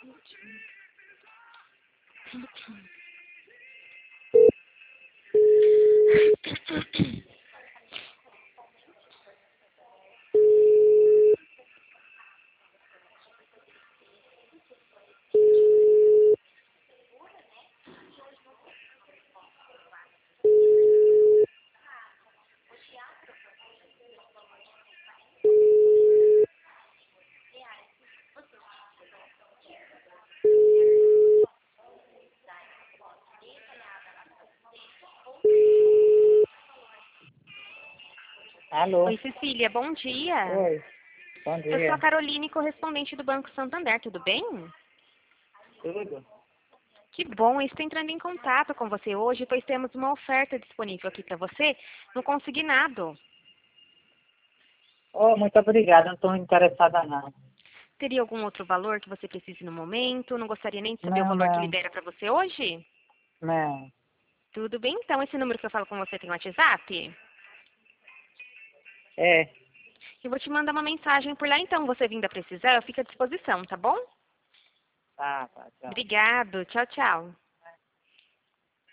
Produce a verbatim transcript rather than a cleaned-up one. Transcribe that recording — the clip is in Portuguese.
Alô? Oi, Cecília, bom dia. Oi, bom Eu sou a dia. Caroline, correspondente do Banco Santander, tudo bem? Tudo? Que bom, eu estou entrando em contato com você hoje, pois temos uma oferta disponível aqui para você no Consignado. Oh, muito obrigada, não estou interessada não. Teria algum outro valor que você precise no momento? Não gostaria nem de saber o Não, valor que não, libera para você hoje? não. Tudo bem, então esse número que eu falo com você tem WhatsApp? É, Eu vou te mandar uma mensagem por lá, então você vindo a precisar, eu fico à disposição, tá bom? tá, tá, tchau. Obrigado, tchau, tchau.